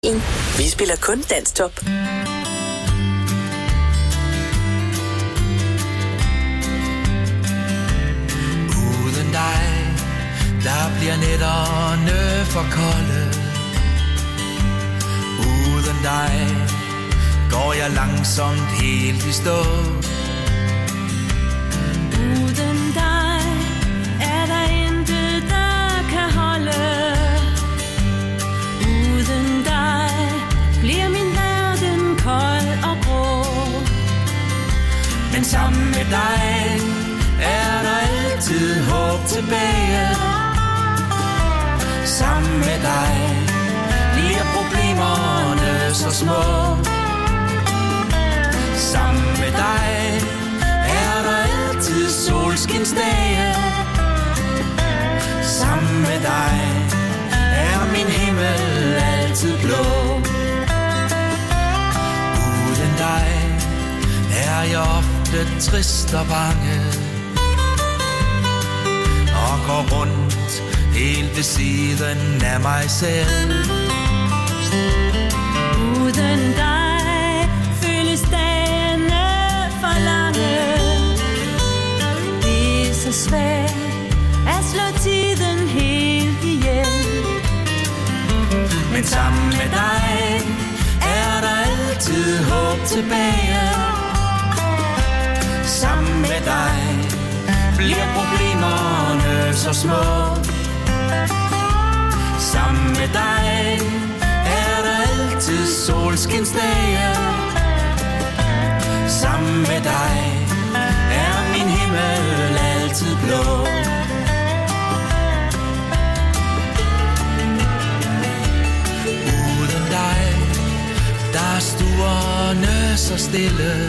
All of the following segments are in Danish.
Vi spiller kun Danstop. Uden dig, der bliver nætterne for kolde. Uden dig, går jeg langsomt helt i stå. Uden dig, er der intet, der kan holde. Uden dig, bliver min verden kold og grå. Men sammen med dig, er der altid håb tilbage. Sammen med dig, bliver problemerne så små. Sammen med dig, er der altid solskinsdage. Sammen med dig, er min himmel altid blå. Uden dig, er jeg ofte trist og bange. Og går rundt helt ved siden af mig selv. Uden dig, føles dagene for lange. Det er så svært at slå tiden helt ihjel. Men sammen med dig, er der altid håb tilbage. Sammen med dig, bliver problemerne så små. Sammen med dig, er der altid solskinsdage. Sammen med dig, er min himmel altid blå. Uden dig, der er stuerne så stille.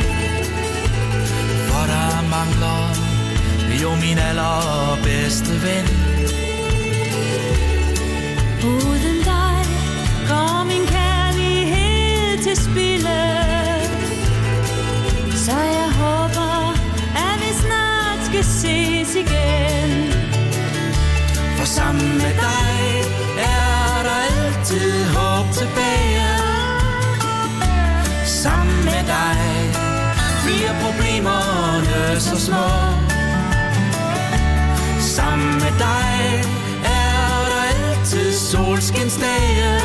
For der mangler jo min allerbedste ven. Uden dig, går min kærlighed til spilde. Så jeg håber, at vi snart skal ses igen. For sammen med dig, er der altid håb tilbage. Sammen med dig, bliver problemerne så små. Sammen med dig, er der altid solskinsdage.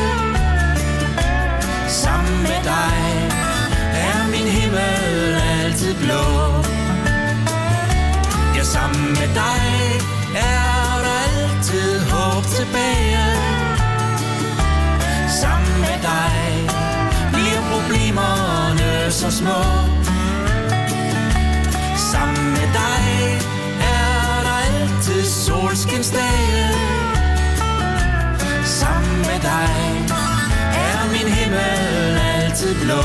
Sammen med dig, er min himmel altid blå. Ja, sammen med dig, er der altid håb tilbage. Sammen med dig, bliver problemerne så små. Sammen med dig, er der altid solskinsdage. Sammen med dig, er min himmel altid blå.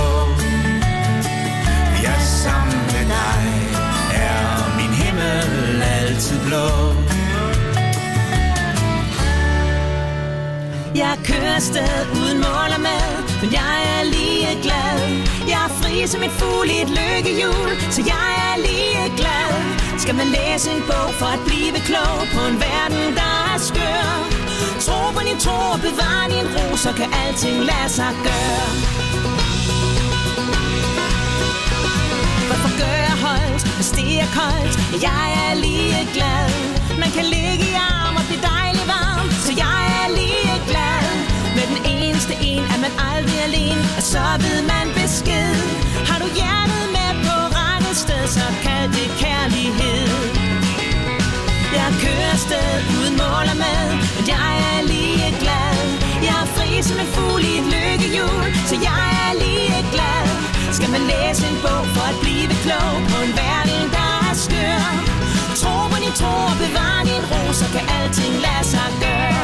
Ja, sammen med dig, er min himmel altid blå. Jeg kører afsted uden mål og mad, men jeg er lige glad. Jeg er fri som et fugl i et lykkehjul, så jeg er lige glad. Skal man læse en bog for at blive klog på en verden, der er skør? Tro på din tro og bevar din ro, så kan alting lade sig gøre. Hvorfor gør jeg holdt, hvis det er koldt? Jeg er lige glad. Man kan ligge i arm og blive dejlig varm, så jeg er lige glad. Med den eneste en er man aldrig alene, og så ved man besked. Har du hjertet med på rette sted, så kald det kærlighed. Jeg kører afsted uden mål og mad, men jeg er lige glad. Jeg er fri som en fugl i et lykkehjul, så jeg er lige glad. Skal man læse en bog for at blive klog på en verden, der er skør? Tro på din tro og bevar din ro, så kan alting lade sig gøre.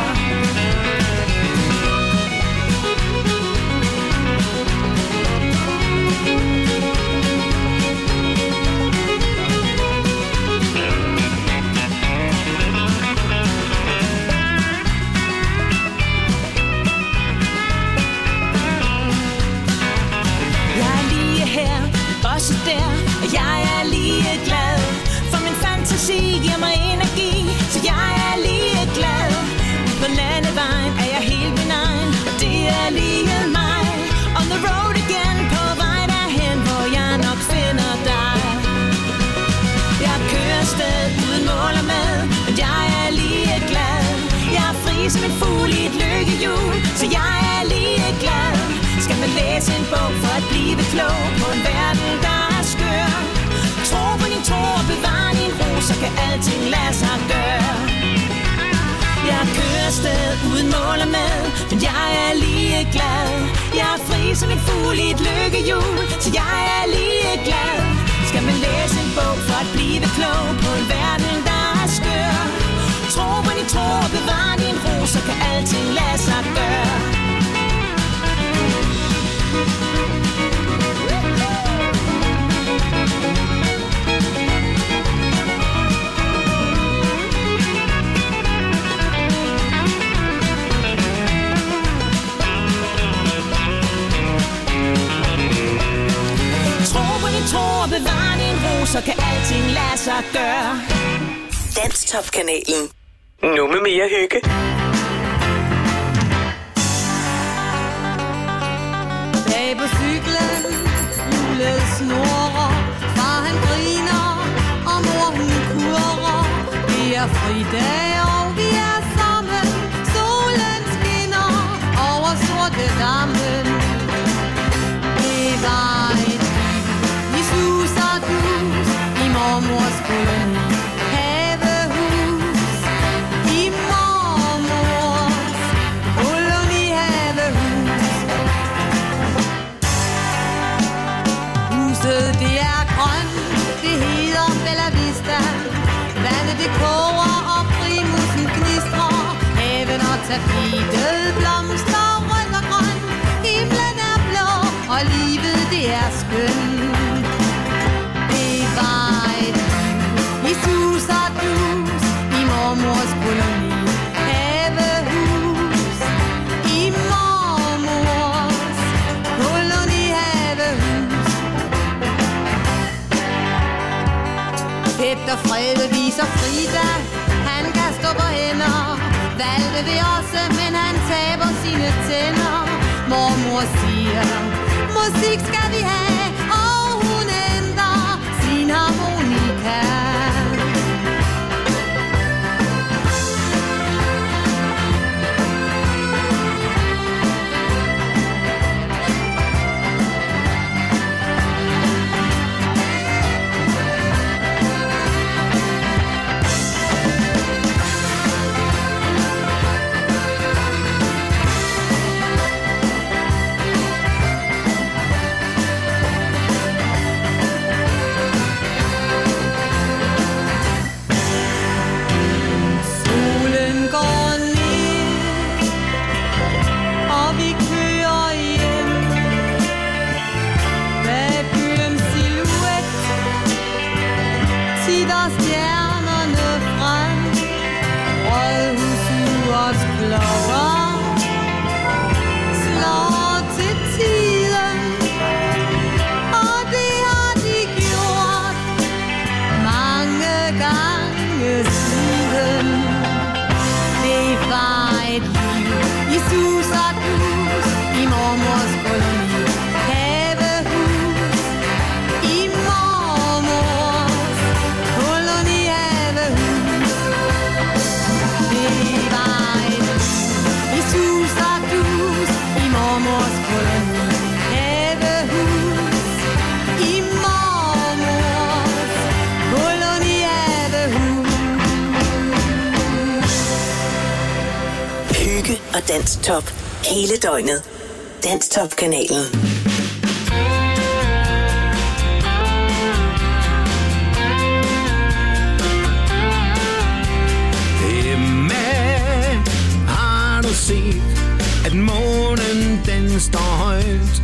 Også der, og jeg er lige glad. For min fantasi giver mig energi, så jeg er lige glad. På landevejen alting lader sig gøre. Jeg kører sted uden mål og med, men jeg er lige glad. Jeg er fri som en fugl i et lykkehjul, så jeg er lige glad. Skal man læse en bog for at blive klog på en verden, der er skør? Tro på din tro og bevar din ro, så kan alting lade sig gøre. Tro og bevar din ro, så kan alting lade sig gøre. Danstop-kanalen. Nu med mere hygge. Bag på cyklen, hjulet snurrer, far han griner, og mor hun kurrer. Vi er fridag, og vi er sammen. Solen skinner over sorte dammen. Det var et sus og dus i mormors koloni. Havehus i mormors koloni. Havehus. Huset det er grønt, det hedder Bella Vista. Vandet det koger og primusen gnistrer. Haven og tapetet blomster rødt og grønt. Himlen er blå og livet det er skønt. I sus og dus i mormors koloni. Havehus i mormors koloni. Havehus. Peter Frede viser Frida, han kan stå på hænder. Valgte det også, men han taber sine tænder. Mormor siger, musik skal vi have, og hun ændrer sin harmonika. Og Danstop hele døgnet. Danstop-kanalen. Emma, har du set, at månen den står højt?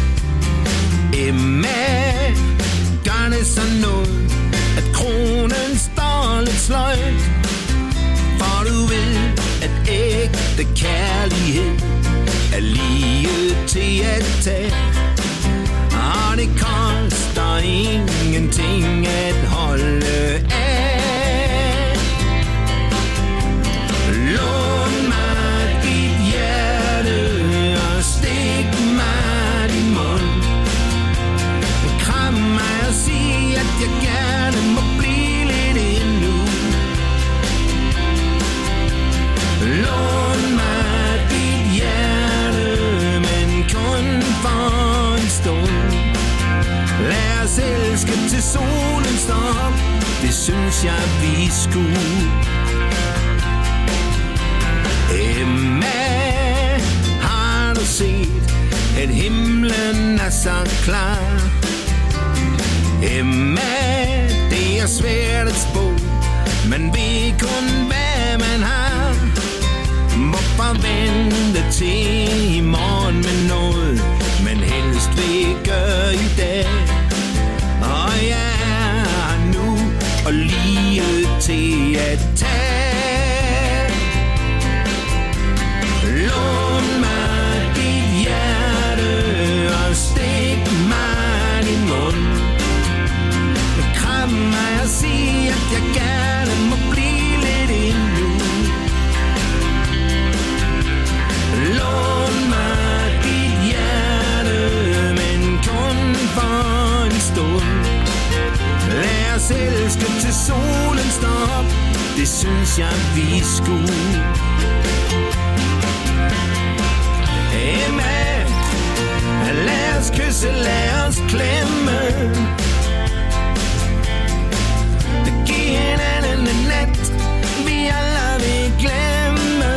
Emma, gør det så noget, at kronen står lidt sløjt? For du ved, at ægte kærlighed er lige til at tage. Og det koster ingenting at holde af. Lån mig dit hjerte og stik mig din mund. Kram mig og sig, at jeg gerne må blive lidt endnu. Lån mig dit hjerte, men kun for en stund. Lad os elske til solen står op. Det synes synes jeg vi skulle. Emma, har du set, at himlen er så klar? Emma, det er svært at spå, man ved kun hvad man har. Hvorfor vente til i morgen med noget, man helst vil gøre i dag? Og jeg er nu og lige til at tage. Lån mig dit hjerte og stik mig din mund. Kram mig og sig, at jeg gerne må blive lidt endnu. Lån mig dit hjerte, men kun for en stund. Lad os elske til solen står op, det synes jeg vi skulle. Emma, lad os kysse, lad os klemme. Giv hinanden en nat, vi alle vil glemme.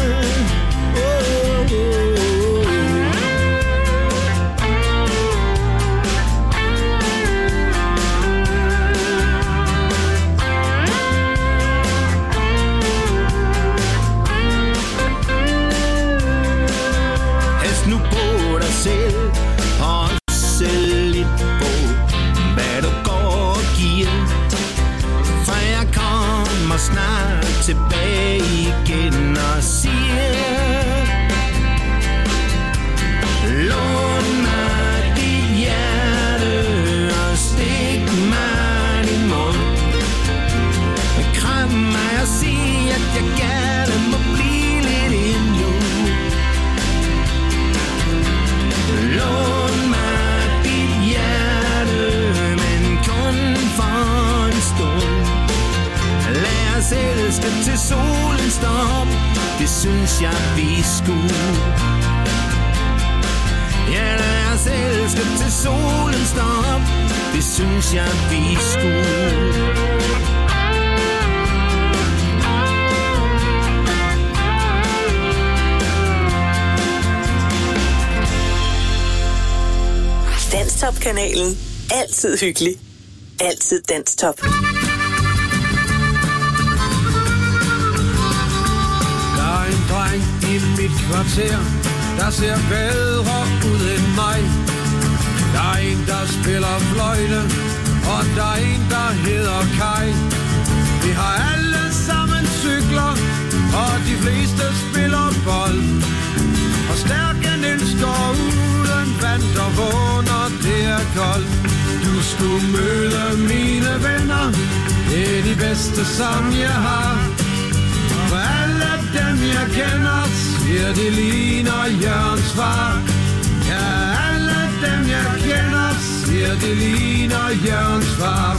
Has nu på dig selv og selv lidt på, hvad du går og giver. For jeg kommer snart tilbage igen og siger: lån mig dit hjerte og stik mig din mund. Kram mig og sig, at jeg gerne må blive lidt endnu. Lån mig dit hjerte, men kun for en stund. Lad os elske til solen står op, det synes jeg vi skulle. Ja, lad os elske til solen står op, det synes jeg vi skulle. Danstop-kanalen. Altid hyggelig. Altid Danstop. Der er en dreng i mit kvarter, der ser bedre ud end mig. Der er en, der spiller fløjte, og der er en, der hedder Kai. Vi har alle sammen cykler, og de fleste spiller bold. Og stærken elsker uden vand og vågen, når det er koldt. Du skulle møde mine venner, det er de bedste som jeg har. For alle dem jeg kender, siger de ligner Jørgens far. Ja, alle dem jeg kender, siger de ligner Jørgens far.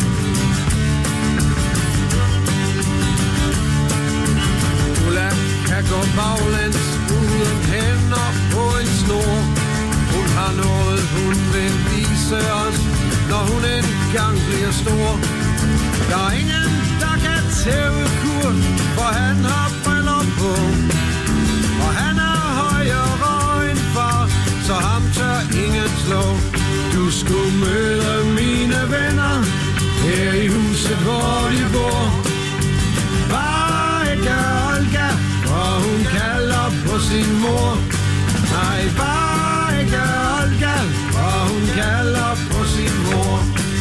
Ulla kan gå baglæns uden hænder på en snor. Hun har noget hun vil vise os, når hun engang bliver stor. Der er ingen der kan tæve Kurt, for han har briller på. Og han er højere end far, så ham tør ingen slå. Du skulle møde mine venner her i huset hvor de bor. Bare ikke Olga, og hun kalder på sin mor. Nej, bare ikke Olga, og hun kalder på sin mor.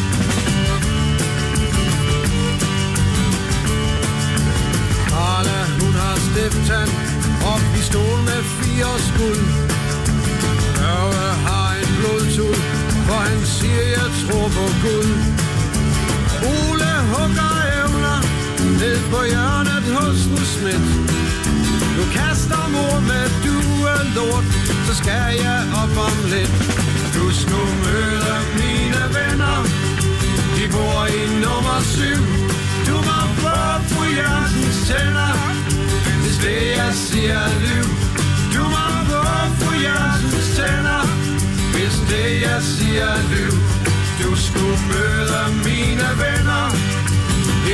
Karla, hun har stifttand og pistol med 4 skud. Børge har en blodtud, for han siger, jeg tror på Gud. Ole hugger evner ned på hjørnet hos en smidt. Du kaster mor med duelort, så skal jeg op om lidt. Du skulle møde mine venner, de bor i nummer 7. Du må få fru Jørgensens tænder, hvis det jeg siger lyv. Du må få fru Jørgensens tænder, hvis det jeg siger lyv. Du skulle møde mine venner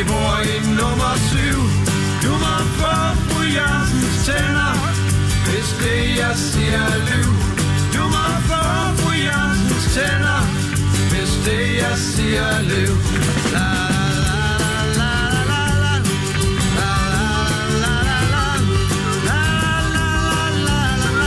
Nummer 7. Du må få fru Jørgensens tænder, hvis det jeg siger er lyv. Du må få fru Jørgensens tænder, hvis det jeg siger er lyv. La la la la la la la la la la la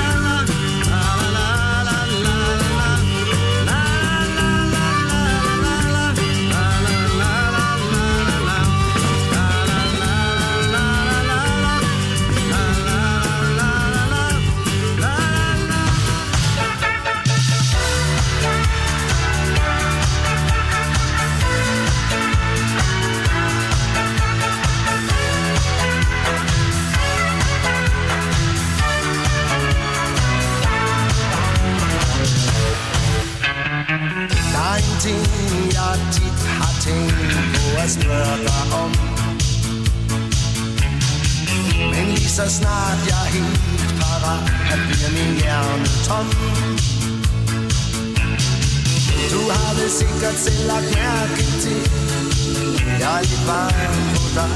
jeg tit har tænkt på at spørge dig om. Men lige så snart jeg er helt parat, at bliver min hjerne tom. Du har det sikkert selv lagt mærke til, jeg er lidt varm på dig.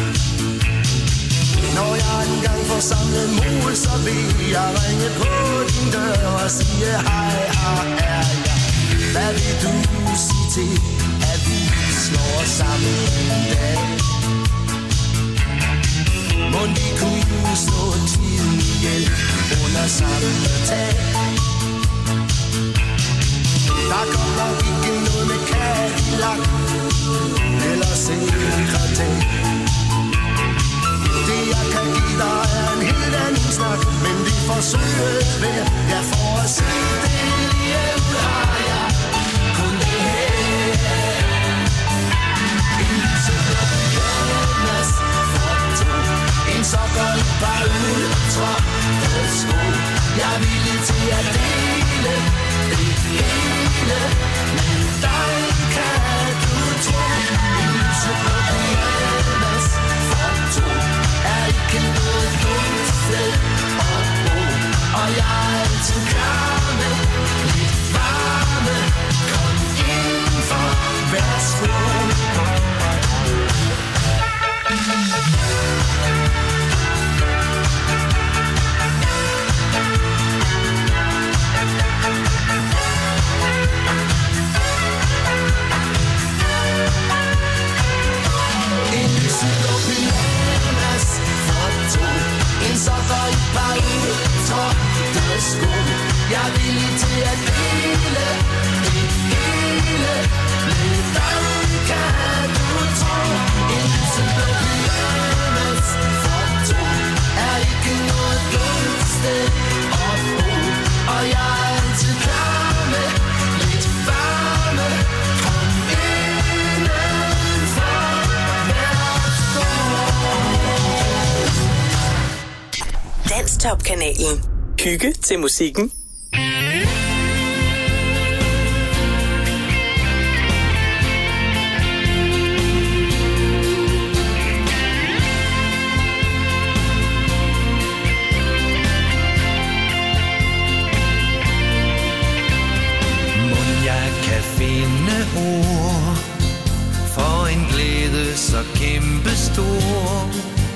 Når jeg engang får samlet mod, så vil jeg ringe på din dør og sige hej, her er jeg. Hvad vil du sige til, at vi slår os sammen en dag? Må vi kunne slå tiden ihjel under samme tag? Der kommer ikke noget med Cadillac eller sekretær. Det jeg kan give dig er en helt anden snak, men vi forsøger hver, jeg får at se det lige ud har jeg. Kun det her en lyseblå pyjamas for to, en sokker i par ultra sko. Jeg er villig til at dele det hele, men dig kan du tro. En lyseblå pyjamas for to er ikke noget dumt sted at bo, og jeg er altid klar med lidt varme. Kom indenfor, værsgo. En lyseblå pyjamas for to, en sokker i par ultra sko. Jeg er villig til at dele det hele, men dig kan du tro. En lyseblå pyjamas for to er ikke noget dumt sted at bo, og jeg er altid klar med lidt varme. Kom indenfor, værsgo. Danstop-kanalen. Hygge til musikken. Jeg kan finde ord for en glæde så kæmpestor.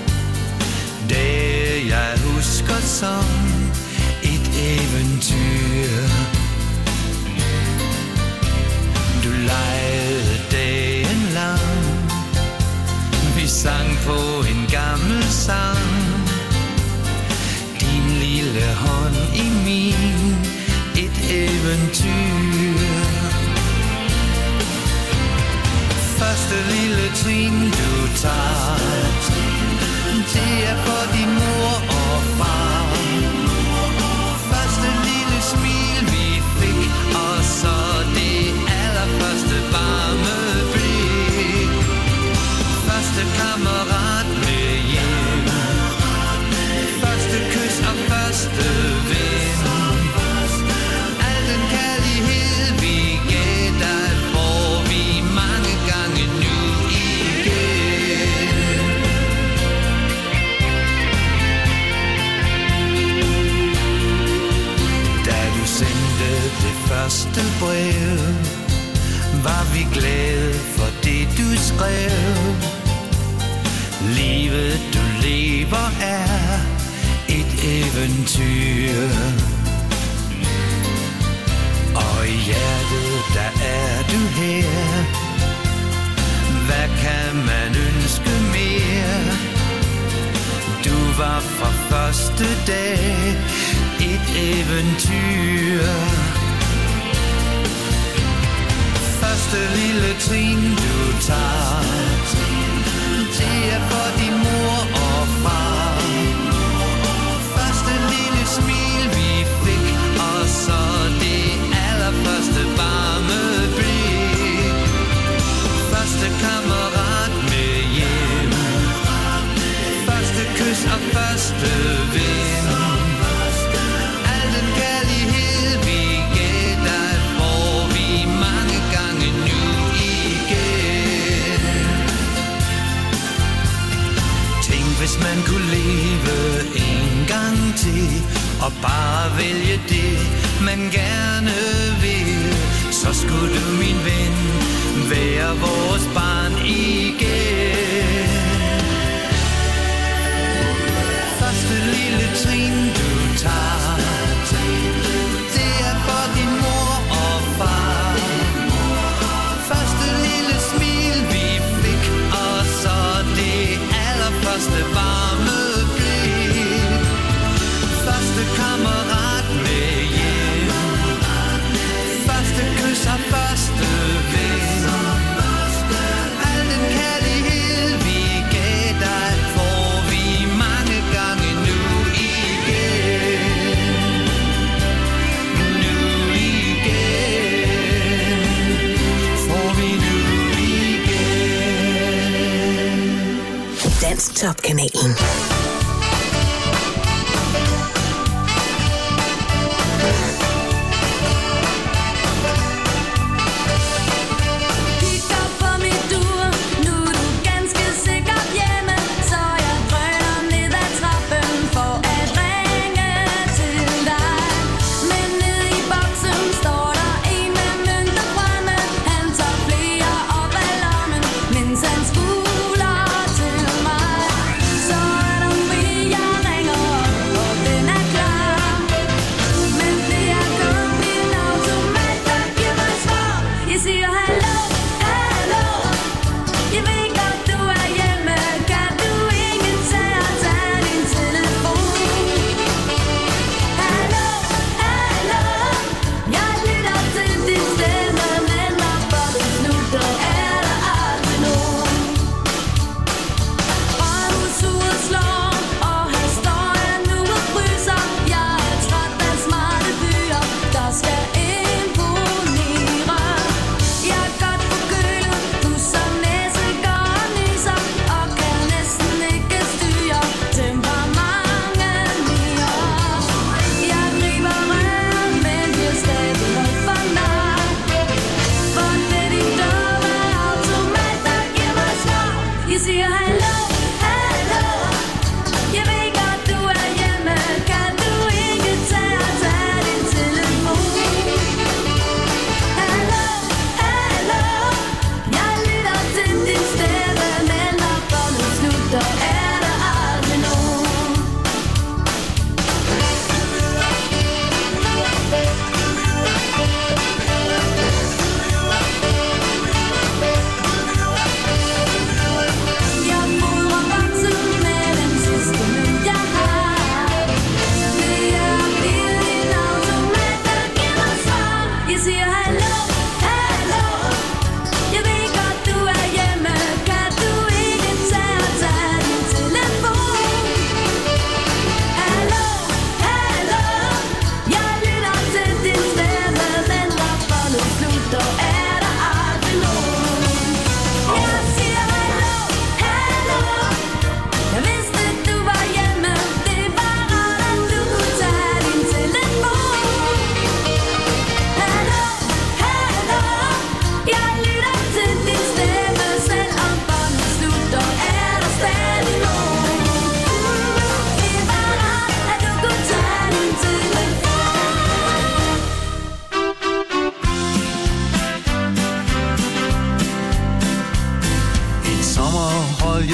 Det jeg husker som et eventyr. Du legede dagen lang, vi sang på en gammel sang. Din lille hånd i min, et eventyr. Første lille trin du tager, det er for din mor og far. Første lille smil vi fik, og så det allerførste varme blik. Første kammerat med hjem, første kys og første ven. Al den kærlighed vi gav dig, får vi mange gange nu igen. Da du sendte det første brev, var vi glade for det du skrev. Livet du lever er et eventyr, og i hjertet der er du her. Hvad kan man ønske mere? Du var fra første dag et eventyr. Første lille trin du tager, det er for din mor og far. Første lille smil vi fik, og så det allerførste varme blik. Første kammerat med hjem, første kys og første ven. Al den kærlighed vi gav dig, får vi mange gange nu igen. Tænk hvis man kunne leve en gang til, og bare vælge det man gerne vil, så skulle du min ven være vores barn igen. Første lille trin du tager, det er for din mor og far. Første lille smil vi fik, og så det allerførste varme blik. Første kammerat med hjem, første kys og første ven. Al den kærlighed vi gav dig, får vi mange gange nu igen. Nu igen. Får vi nu igen. Dansk Top-kanalen. Så er der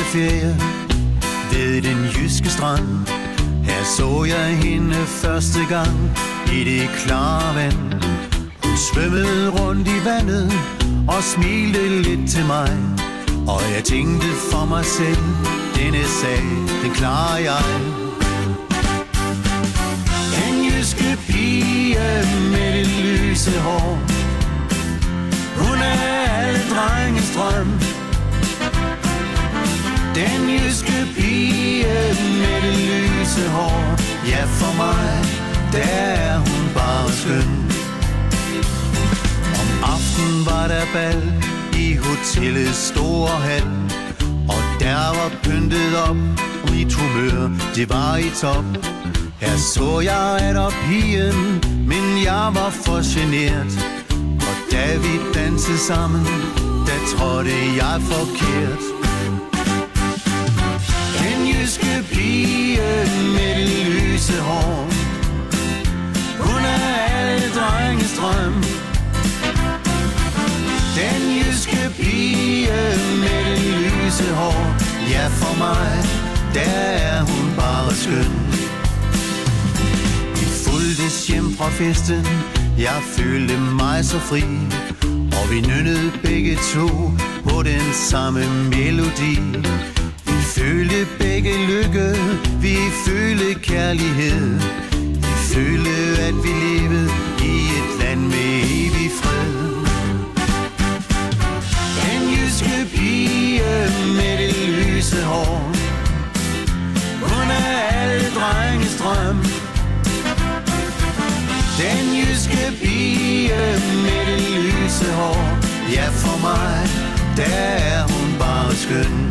vinterferie ved den jyske strand. Her så jeg hende første gang i det klare vand. Hun svømmede rundt i vandet og smilte lidt til mig. Og jeg tænkte for mig selv, denne sag, den klarer jeg. Den jyske pige med det lyse hår, hun er alle drenges drøm. Den jyske pige med det lyse hår, ja for mig, der er hun bare skøn. Om aftenen var der bal i hotellets store hal, og der var pyntet op, og mit humør, det var i top. Her så jeg atter pigen, men jeg var for genert. Og da vi dansede sammen, der trådte jeg forkert. Den jyske pige med det lyse hår, hun er alle drenges drøm. Den jyske pige med det lyse hår, ja for mig, der er hun bare skøn. Vi fulgtes hjem fra festen, jeg følte mig så fri, og vi nynnede begge to på den samme melodi. Vi følte begge lykke, vi følte kærlighed. Vi følte, at vi levede i et land med evig fred. Den jyske pige med det lyse hår, hun er alle drenges drøm. Den jyske pige med det lyse hår, ja for mig, der er hun bare skøn.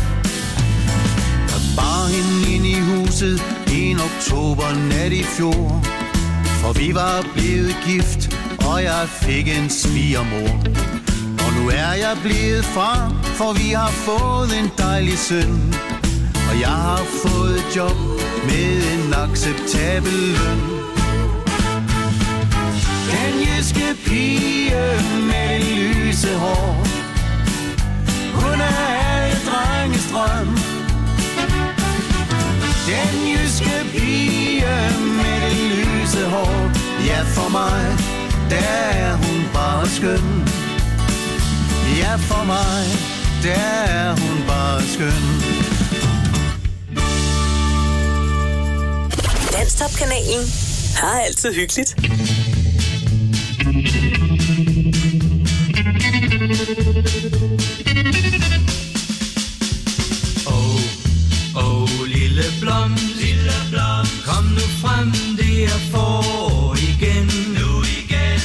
Der bar hende ind i huset en oktobernat i fjor, for vi var blevet gift, og jeg fik en svigermor. Og nu er jeg blevet far, for vi har fået en dejlig søn, og jeg har fået et job med en acceptabel løn. Den jyske pige med det lyse hår, hun er alle drenges drøm. Den jyske pige med det lyse hår, ja for mig, der er hun bare skøn. Ja for mig, der er hun bare skøn. Danstop-kanalen har altid hyggeligt. Lille blom, kom nu frem, det er forår igen. Nu igen.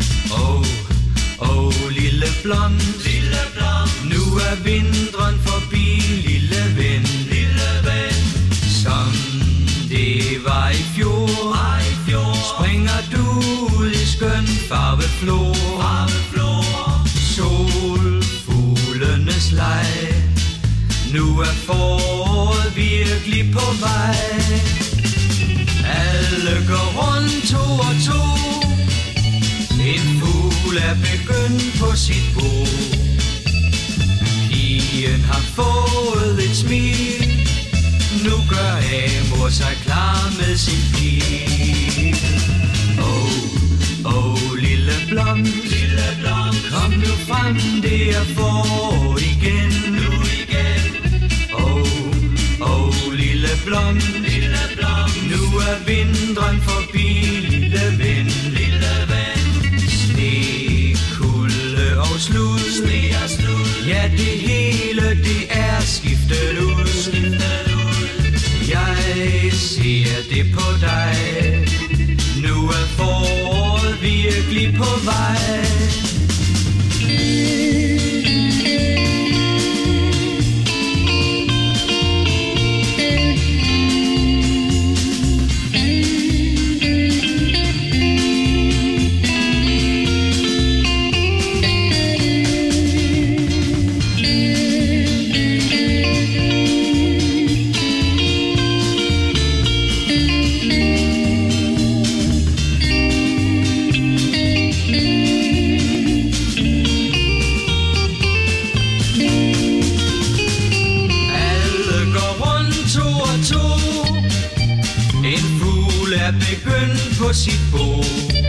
Lille blom, nu er vinteren forbi, lille ven. Som det var i fjor, springer du ud i skøn farveflor. Solfuglenes leg, nu er foråret virkelig på vej. Alle går rundt to og to, en fugl er begyndt på sit bo. Pigen har fået et smil, nu gør Amor sig klar med sin pil. Lille blom, kom nu frem, det er forår igen. Lille blom, nu er vinteren forbi, lille ven. Sne, kulde og slud, ja det hele det er skiftet ud. Jeg ser det på dig, nu er foråret virkelig på vej. sit bo.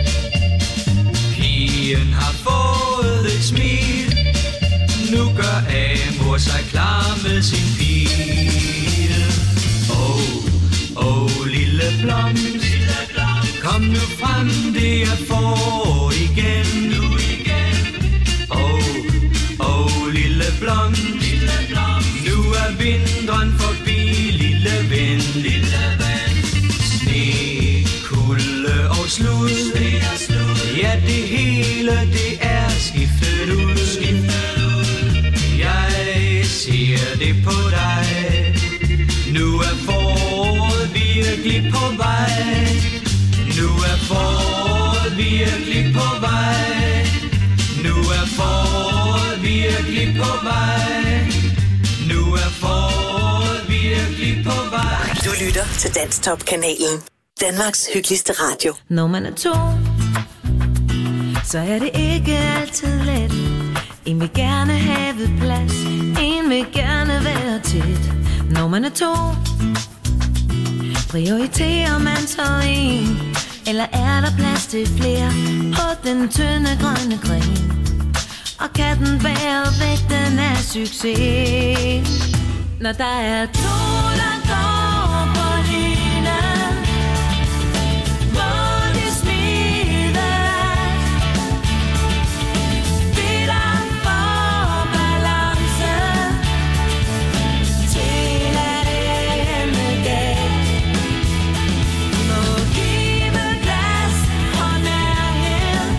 Pigen har fået et smil, nu gør Amor sig klar med sin pil. Lille blomst, kom nu frem, det er for igen. Lille blomst, nu er vinteren forbi, lille ven. Sne, kulde og slud, ja det hele det er skiftet ud. Jeg ser det på dig, nu er foråret virkelig på vej. Nu er foråret virkelig på vej. Nu er foråret virkelig på vej. Nu er foråret virkelig på vej. Du lytter til Danstop-kanalen. Danmarks hyggeligste radio. Når man er to, så er det ikke altid let. En vil gerne have plads, en vil gerne være tæt. Når man er to, prioriterer man så en, eller er der plads til flere på den tynde grønne gren? Og kan den bære vægten af succes? Når der er to, der går på hinanden, hvor de smider, det der får balance til at ende galt. Må give plads og nærhed,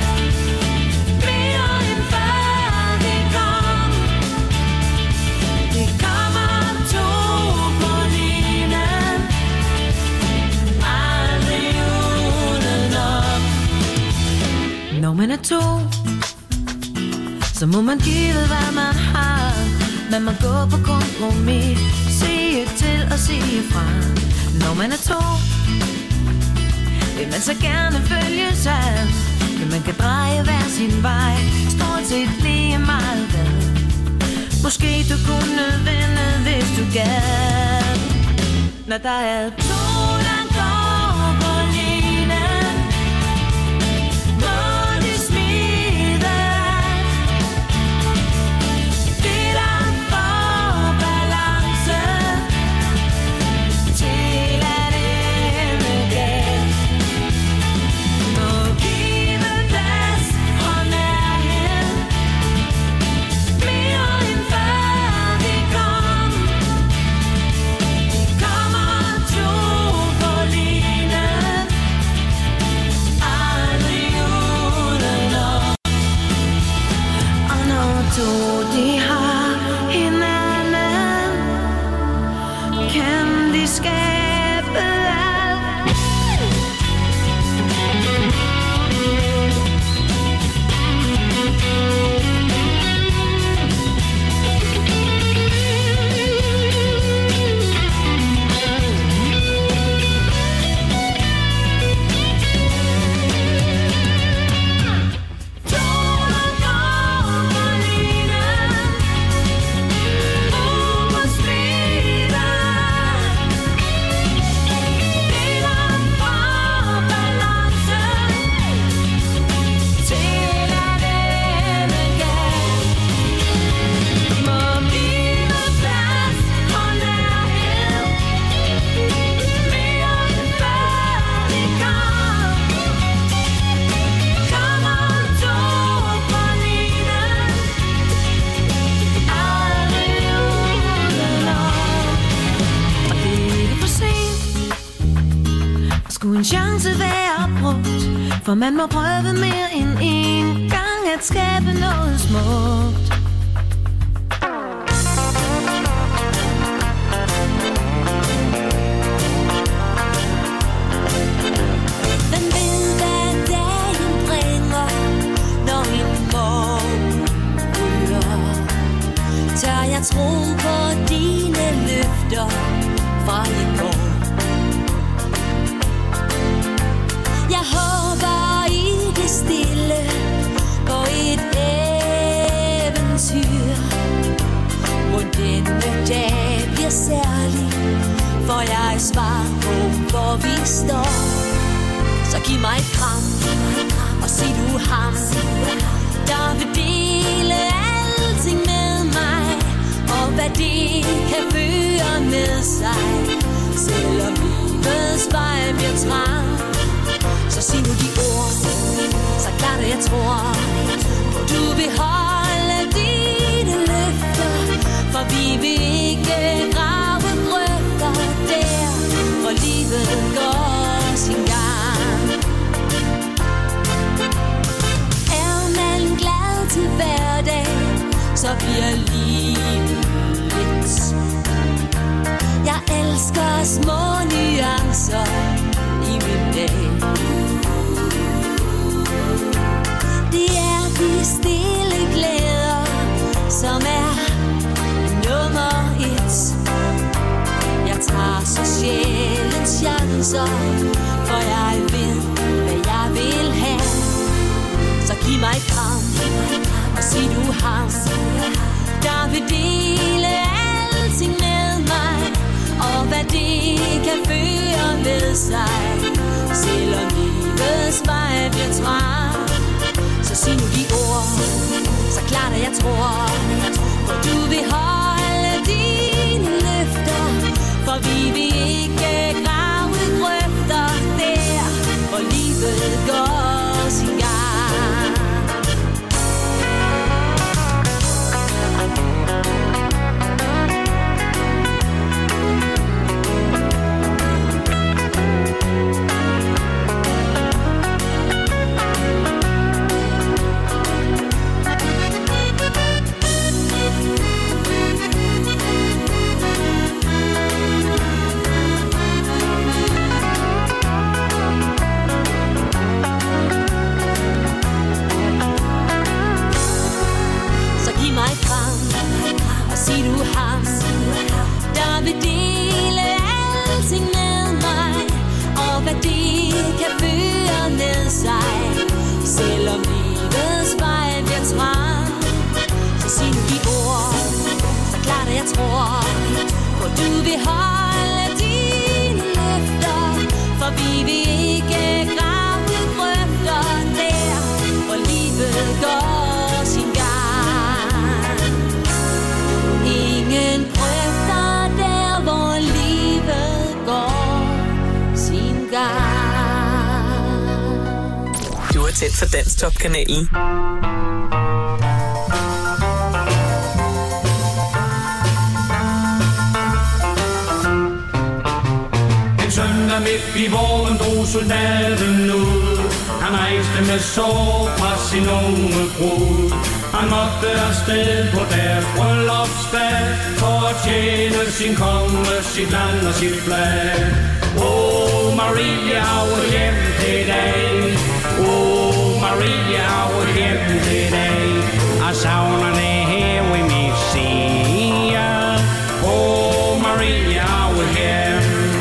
mere end før det kom. Det kommer to på hinanden, aldrig udenom. Når man er to, så må man give, hvad man har. Man må gå på kompromis, sige til og sige fra. Når man er to, vil man så gerne følge sig, men man kan dreje hver sin vej, stort set lige meget hvad. Måske du kunne vinde, hvis du gad. Når der er to, der går på hinanden, hvor de smider, det der får balance til at ende galt. Må give plads og nærhed, mere end før det kom. Det kommer to på linjen, aldrig udenom. Og når to de har hinanden, kan de skabe alt. Skulle en chance være brugt, for man må prøve mere end en gang at skabe noget smukt. Hvem ved, hvad dagen bringer, når en morgen ryger? Tør jeg tro på dine løfter fra i går? Jeg håber i det stille på et eventyr, hvor denne dag bliver særlig, for jeg svar på, hvor vi står. Så giv mig et kram og sig du ham, der vil dele alting med mig, og hvad det kan føre med sig. Selvom livets vej bliver trang, så sig nu de ord, så klart at jeg tror, du vil holde dine løfter. For vi vil ikke grave grøfter der, hvor livet går sin gang. Er man glad til hverdag, så bliver livet lidt. Jeg elsker små nuancer i min dag. Det er de stille glæder, som er nummer 1. Jeg tager så sjældent chancer, for jeg ved, hvad jeg vil have. Så giv mig et kram og sig du ham, der vil dele alting med mig, og hvad det kan føre med sig. Selvom livets vej bliver trang, så sig nu de ord, så klart at jeg tror, hvor du vil holde dine løfter. For vi vil ikke grave grøfter der, hvor livet går sin gang. Sig du ham, der vil dele alting med mig, og hvad det kan føre med sig. Selvom livets vej bliver trang, så sig nu de ord, så klart at jeg tror, hvor du vil holde dine løfter. For vi vil ikke grave grøfter der, hvor livet går sin gang. Ingen grøfter der, hvor livet går sin gang. Du er tæt for Danstop-kanalen. En søndag midt i våren drog soldaten ud. Han rejste med sorg fra sin unge brud. Han måtte afsted på deres bryllupsdag for at tjene sin konge, sit land og sit flag. Åh, Maria, hvor hjem til dig. Åh, Maria, hvor hjem til dig. Jeg savner det her ved min side. Åh, Maria, hvor hjem.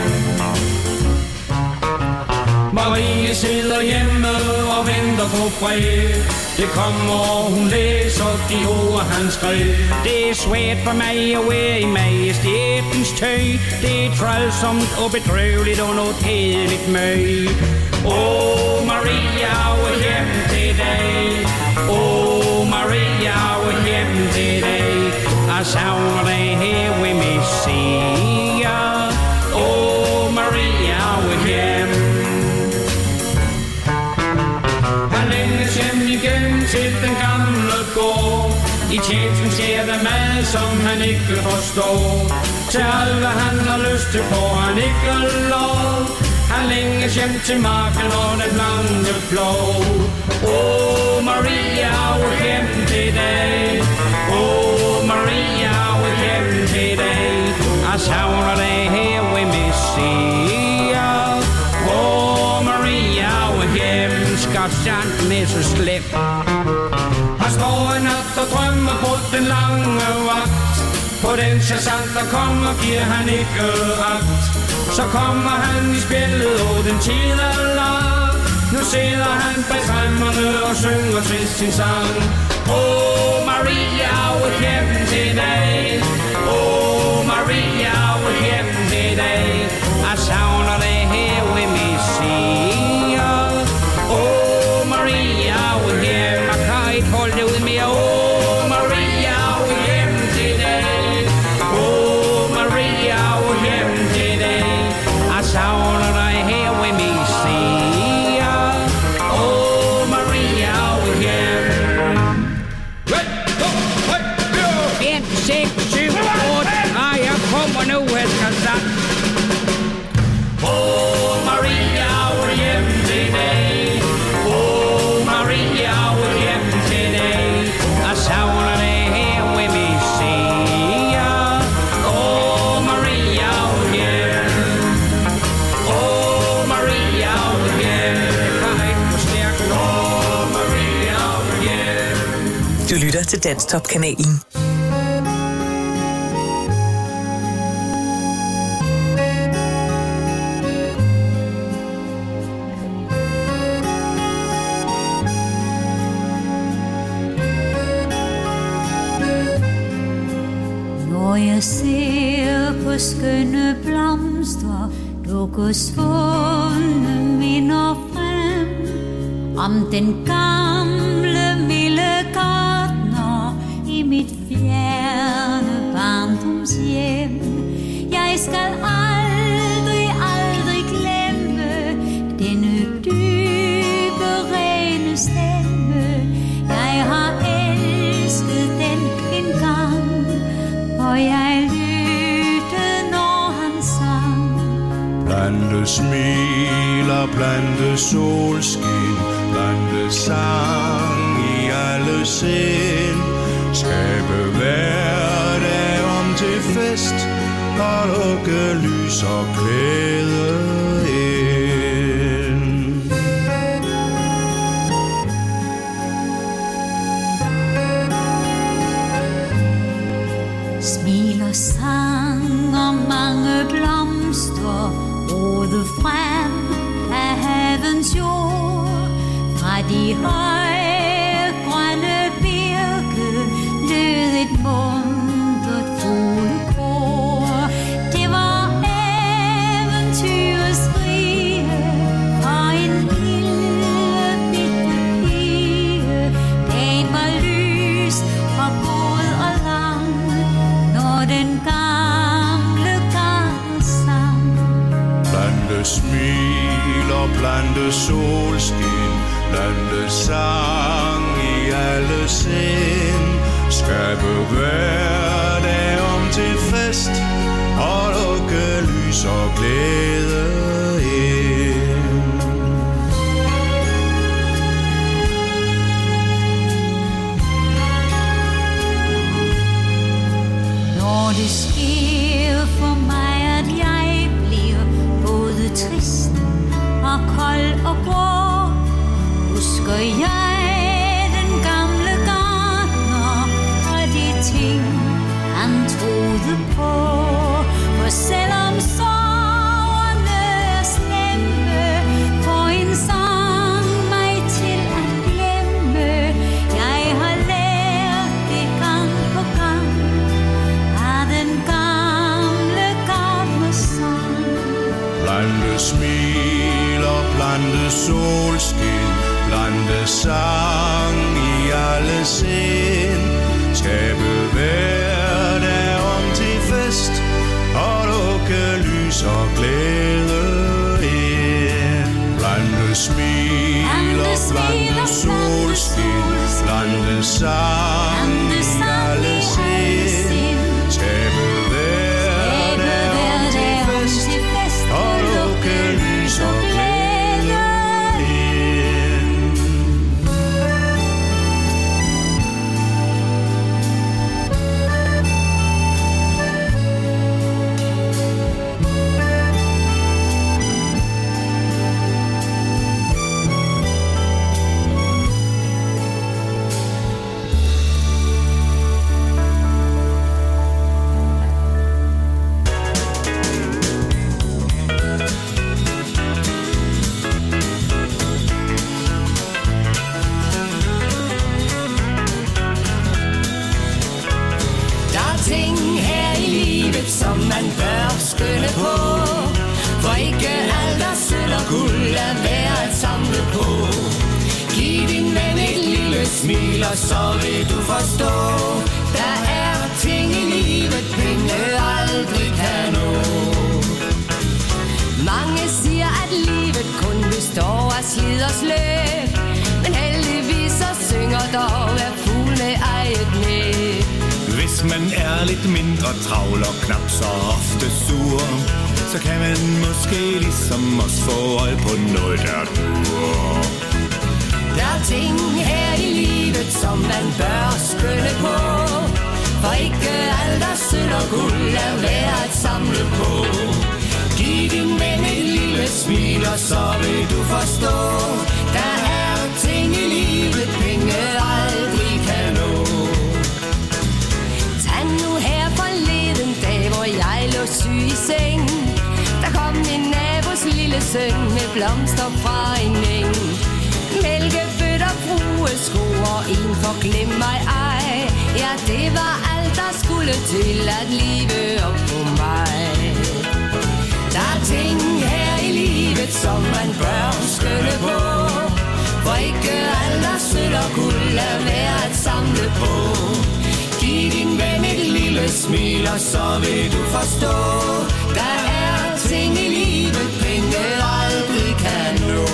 Marie sidder hjemme og venter på brev. Det kommer, og hun læser de ord, han skrev. Det er svært for mig at være i majestætens tøj. Det er trælsomt og bedrøveligt og noget kedeligt møg. Åh, Maria, hvor hjem til dig. Åh, Maria, hvor hjem til dig. Jeg savner dig her ved min side. Åh, Maria, hvor hjem. Han længes hjem igen til den gamle gård. I tjenesten sker der mad, som han ikke forstår. Til alt, hvad han har lyst til, får han ikke lov. Han længes hjem til marken og den lange plov. Åh, Maria, hvor hjem til dig. Åh, Maria, hvor hjem til dig. Jeg savner dig her ved min side. Åh, Maria, hvor hjem skal sandt med så slem. Han står en nat og drømmer på den lange vagt. På den sergeant, der kommer, giver han ikke ret. Så kommer han i spillet, og den tid er lang. Nu sidder han bag tremmerne og synger til sin sang. Åh, Maria, hvor hjem til dig. Åh, Maria, hvor hjem til dig. Jeg savner dig her ved min side. Du lytter til Danstop-kanalen. Når jeg ser på skønne blomster, dukker svundne minder frem om den gamle milde gartner i mit fjerne barndomshjem. Jeg skal aldrig glemme denne dybe, rene stemme. Jeg har elsket den engang, og jeg lyttede, når han sang. Plante smiler, plante solskin, plante sang i alle sind. Skabe hverdag om til fest, og lukke lys og glæde ind. Smil og sang og mange blomster rode frem af havens jord. Fra de høje grønne birke lød et muntert fuglekor. Det var eventyrets rige for en lille bitte pige. Dagen var lys og god og lang, når den gamle gartner sang. Plante smiler, plante solskin, plante sang i alle sind. Skabe hverdag om til fest, og lukke lys og glæde ind. Når det sker for mig, at jeg bliver både trist og kold og grå, husker jeg den gamle gartner og de ting, han troede på. For selvom sorgerne er slemme, får en sang mig til at glemme. Jeg har lært det gang på gang af den gamle gartners sang. Plante smiler, plante solskin, plante sang i alle sind. Skabe hverdag om til fest, og lukke lys og glæde ind. Plante smiler, plante solskin, plante sang i alle sind. Skabe hverdag om til fest, og lukke lys og glæde ind. Som man bør skynde på, for ikke alt er sølv og guld er værd at samle på. Giv din ven et lille smil, og så vil du forstå, der er ting i livet, penge aldrig kan nå. Mange siger, at livet kun består af slid og slæb, men heldigvis så synger dog hver fugl med eget næb. Hvis man er lidt mindre travl og knap så ofte sur, så kan man måske ligesom os få øje på noget, der duer. Der er ting her i livet, som man bør skynde på, for ikke alt er sølv og guld er værd at samle på. Giv din ven et lille smil, og så vil du forstå, der er ting i livet, penge aldrig kan nå. blomster fra en eng. Mælkebøtter, fruesko og en for glem mig ej. Ja, det var alt, der skulle til at leve op på mig. Der er ting her i livet, som man bør skynde på. For ikke alt er sølv og guld er værd at samle på. Giv din ven et lille smil, og så vil du forstå. Der er ting i livet, penge aldrig kan nå.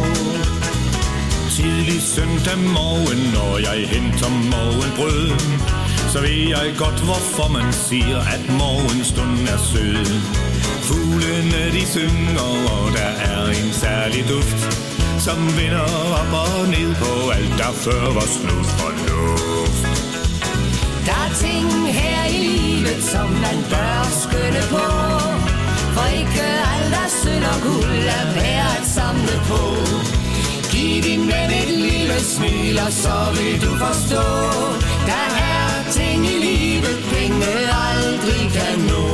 Tidlig søndag morgen, når jeg henter morgenbrød, så ved jeg godt, hvorfor man siger, at morgenstunden er sød. Fuglene de synger, og der er en særlig duft, som vender op og ned på alt, der før var snud for luft. Der er ting her i livet, som man bør skynde på. For ikke alt er sølv og guld er værd at samle på. Giv din ven et lille smil, og så vil du forstå. Der er ting i livet, penge aldrig kan nå.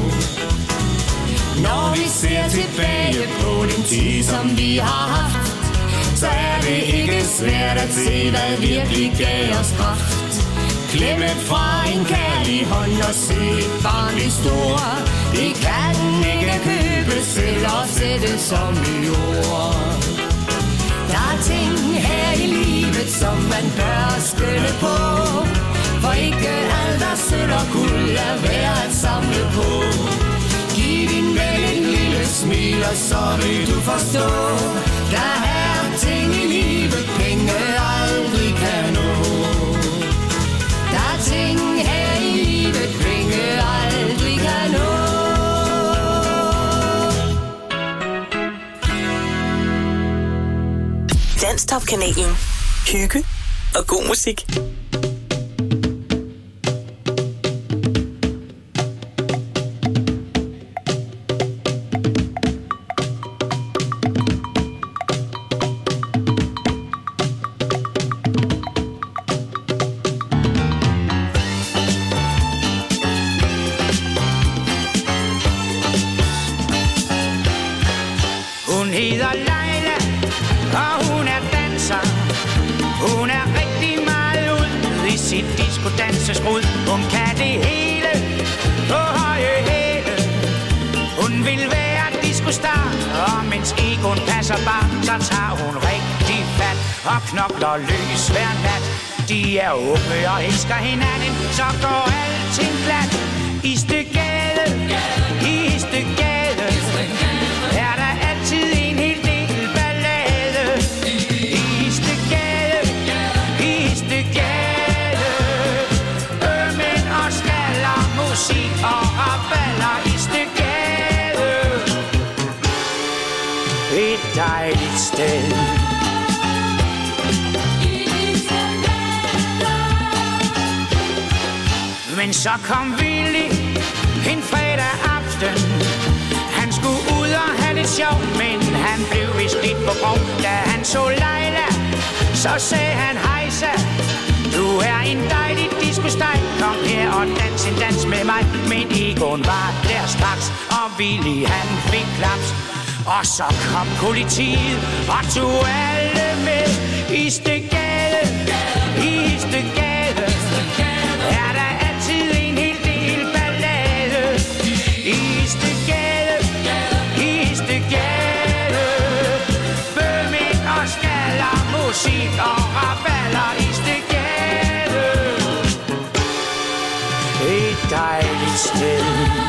Når vi ser tilbage på den tid, som vi har haft, så er det ikke svært at se, hvad virkelig gav os kraft. Klemme fra en kærlig hånd og se et barn blive store. Det kan ikke købes eller sættes som i ord. Der er ting her i livet, som man bør skynde på. For ikke alt er sølv og guld er værd at samle på. Giv din ven en lille smil, og så vil du forstå. Der er ting i livet, penge aldrig kan nå. Der er ting her i livet, penge aldrig kan nå. Danstop-kanalen. Hygge og god musik. Hun hedder Leila, og hun er danser. Hun er rigtig meget ud i sit disco-danseskrud. Hun kan det hele på høje hæle. Hun vil være disco-star, og mens Egon passer bar, så tager hun rigtig fat og knokler løs hver nat. De er unge og elsker hinanden, så går alting glat. I Istedgade, i Istedgade, er der altid en hel del ballade. I Istedgade, i Istedgade, mænd og skaller, musik og raballer. I Istedgade, et dejligt sted. Men så kom Willy en fredag aften. Han skulle ud og have lidt sjov, men han blev vist lidt på grov. Da han så Leila, så sagde han hejsa. Du er en dejlig disco-steg, kom her og dans en dans med mig. Men Egon var der straks, og Willy han fik klaps. Og så kom politiet og tog alle med. I Istedgade, i Istedgade, er der altid en hel del ballade. I Istedgade, i Istedgade, bømænd og skaller, musik og raballer. I Istedgade, et dejligt sted.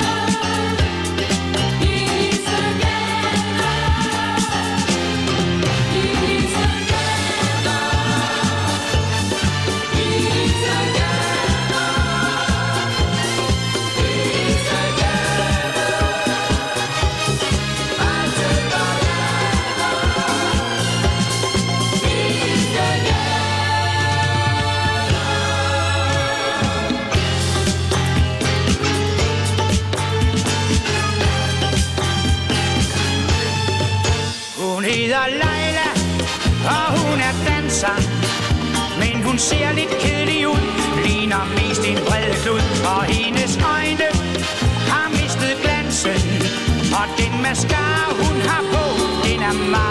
Hun hedder Leila, og hun er danser. Men hun ser lidt kedelig ud, ligner mest en bred klud. Og hendes øjne har mistet glansen, og den mascara hun har på, den er meget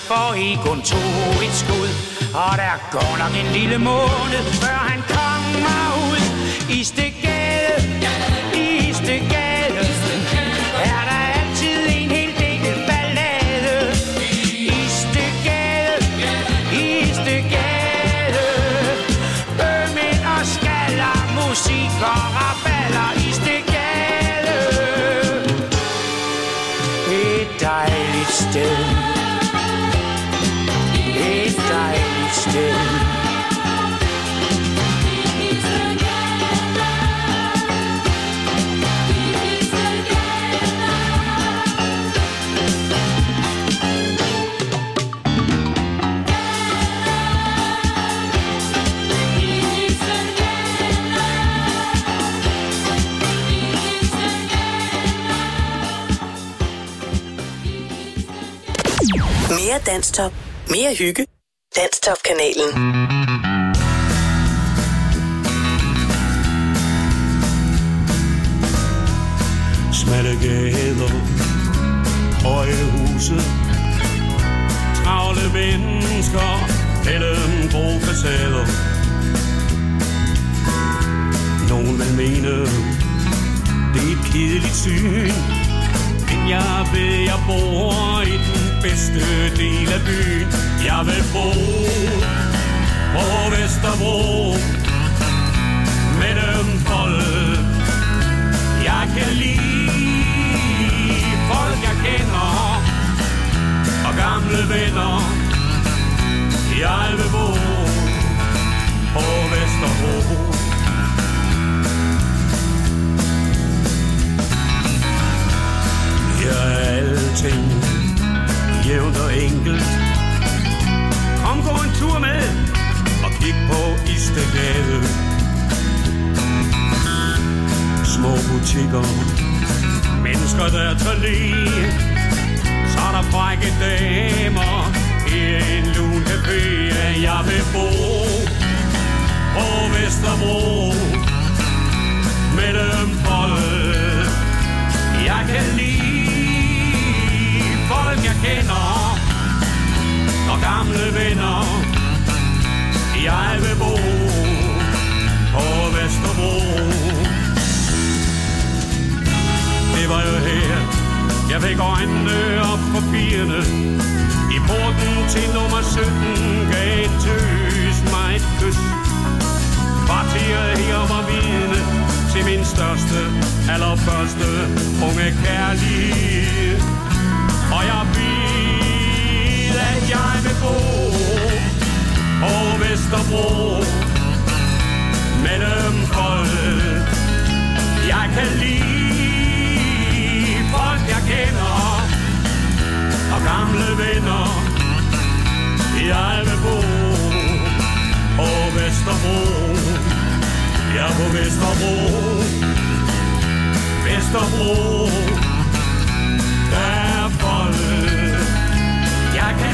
for I kun tog et skud. Og der går nok en lille måned, før han kommer ud. Istegade, Istegade, er der altid en hel del ballade. Istegade, Istegade, bømænd og skaller, musik og raballer. Istegade, et dejligt sted, et dejligt sted. Mere Danstop. Mere hygge. Danstop-kanalen. Smalle gader, høje huse, travle mennesker mellem grå facader. Nogen vil mene, det er et kedeligt syn, men jeg ved, jeg bor i den bedste del af byen. Jeg vil bo på Vesterbro mellem folk. Jeg kan lide folk, jeg kender, og gamle venner. Jeg vil bo på Vesterbro. Her er alting jævnt og enkelt. Kom, gå en tur med og kig på Istegade. Små butikker, mennesker der tager lige. Så er der frække damer i en lun café. Jeg vil bo på Vesterbro mellem folk. Jeg kan lide folk, jeg kender, og gamle venner. Jeg vil bo på Vesterbro. Det var jo her, jeg fik øjnene op for pigerne. I porten til nummer 17 gav en tøs mig et kys. Kvarteret her var vidne til min største, allerførste unge kærlighed. Og jeg ved, at jeg vil bo på Vesterbro mellem folk. Jeg kan lide folk, jeg kender, og gamle venner. Jeg vil bo på Vesterbro. Jeg er på Vesterbro. Vesterbro. Der er folk. Jeg kan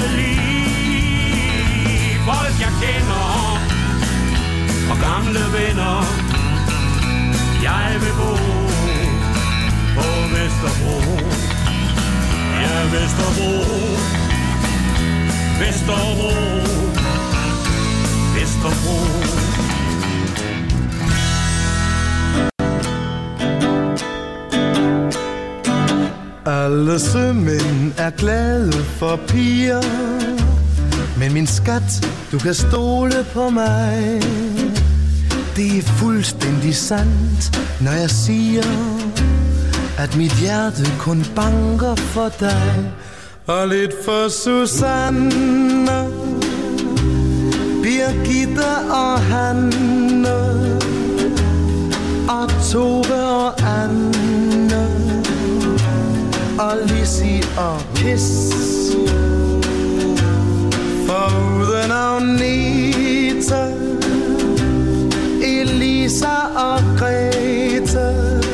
lide folk, jeg kender, og gamle venner. Jeg vil bo på Vesterbro. Ja, Vesterbro. Vesterbro. Vesterbro. Alle sømænd er glade for piger, men min skat, du kan stole på mig. Det er fuldstændig sandt, når jeg siger, at mit hjerte kun banker for dig. Og lidt for Susanne, Birgitte og Hanne, og Tove og Anne, og Lissi og Kis. Foruden Agnete, Elisa og Grete,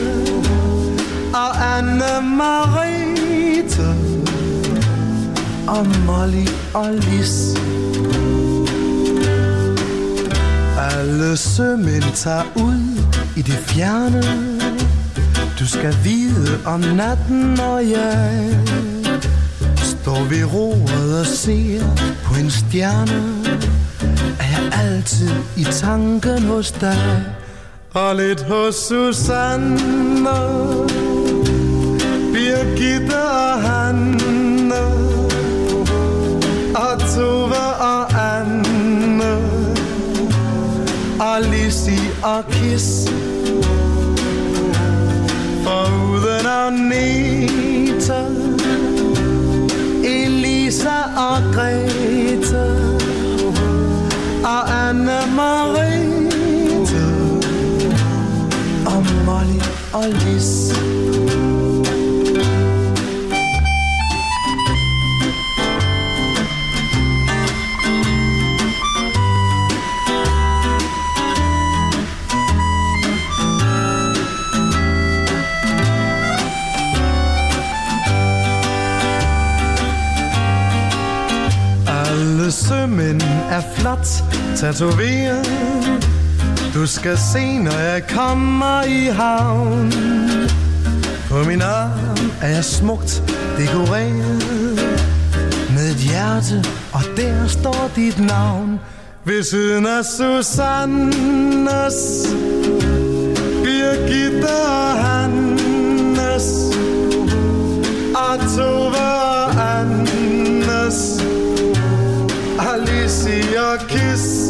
og Anne-Marete, og Molly og Lis. Alle sømænd tager ud i det fjerne. Du skal vide om natten, når jeg står står ved roret og ser på en stjerne, er jeg altid i tanken hos dig, og lidt hos Susanne, Birgitte og Hanne, og Tove og Anne, og Lissi og Kis, foruden Agneta, Elisa og Grete, og Anne-Marete, og Molly og Lis. Sømænd er flot tatoveret. Du skal se, når jeg kommer i havn. På min arm er jeg smukt dekoreret med et hjerte, og der står dit navn. Ved siden af Susannes, Birgitte og Hannes, og Tove og Annes, Alice og Kis,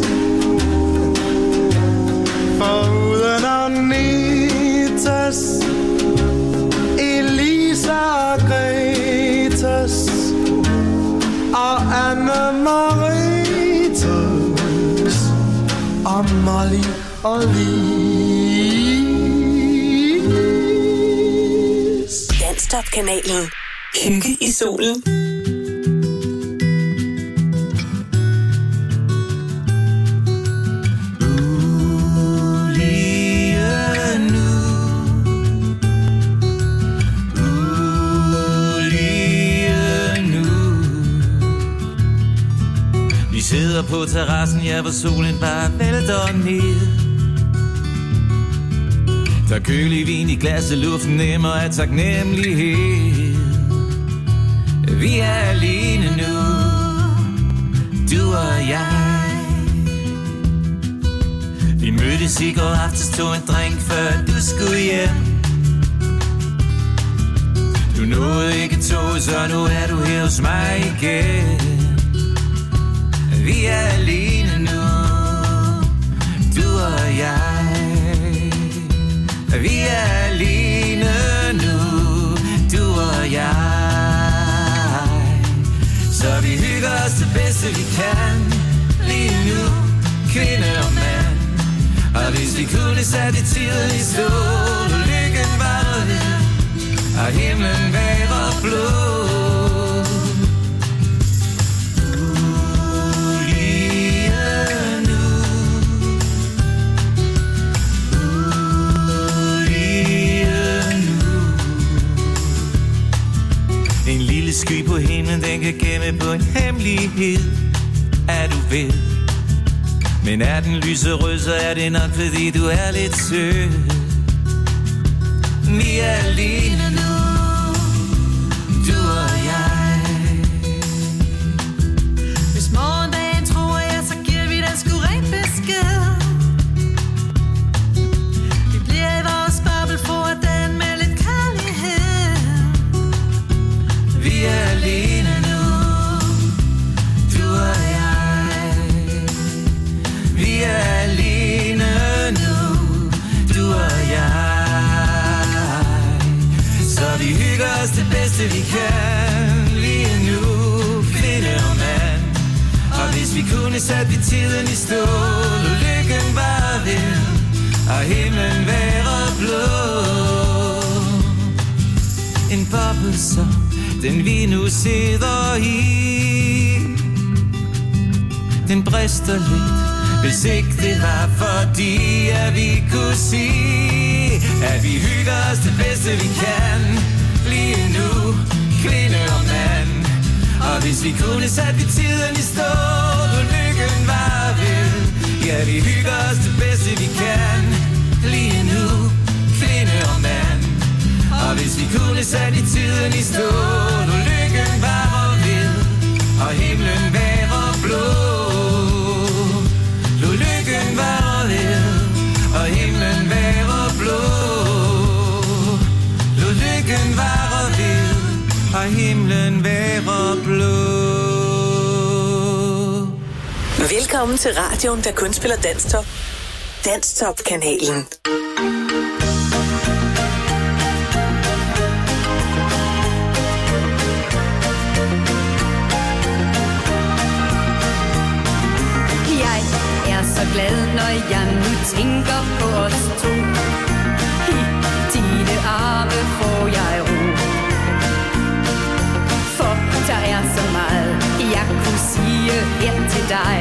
foruden Agnetas, Elisa og Gretas, og Anne-Marites, og Molly og Lis. Danstop-kanalen. Hygge i solen. Sidder på terrassen, ja, hvor solen bare vælter ned. Der er kølig vin i glasset, luften nemmer af taknemmelighed. Vi er alene nu, du og jeg. Vi mødtes i går aftes, tog en drink, før du skulle hjem. Du nåede ikke toget, så nu er du her hos mig igen. Vi er alene nu, du og jeg. Vi er alene nu, du og jeg. Så vi hygger os det bedste vi kan, lige nu, kvinde og mand. Og hvis vi kunne sætte i tiden i stål, og lykken var det, og himlen var blå. Sky på himlen, den kan gemme på en hemmelighed, er du ved. Men er den lyserød, så er det nok fordi du er lidt sød. Vi er alene nu, du og jeg. Hvis morgendagen tror jeg, så giver vi den sgu rent besked. Vi bliver i vores boble for den med lidt kærlighed. Vi er alene nu, du og jeg. Vi er alene nu, du og jeg. Så vi hygger os det bedste vi kan, lige nu, kvinde og mand. Og hvis vi kunne sætte vi tiden i stål, og lykken var ved, og himlen være blå. En boble som den vi nu sidder i, den brister lidt, hvis ikke det var fordi, at vi kunne sige, at vi hygger os det bedste vi kan, lige nu, kvinde og mand. Og hvis vi kunne sætte vi tiden i stål, og lykken var ved, ja, vi hygger os det bedste vi kan, lige nu, kvinde og mand. Og hvis vi kunne sætte i tiden i stål, og lykken var ved, Velkommen til radioen, der kun spiller Danstop. Danstop-kanalen. Jeg er så glad, når jeg nu tænker på os to. I dine arme får jeg ro. For der er så meget, jeg kunne sige her til dig.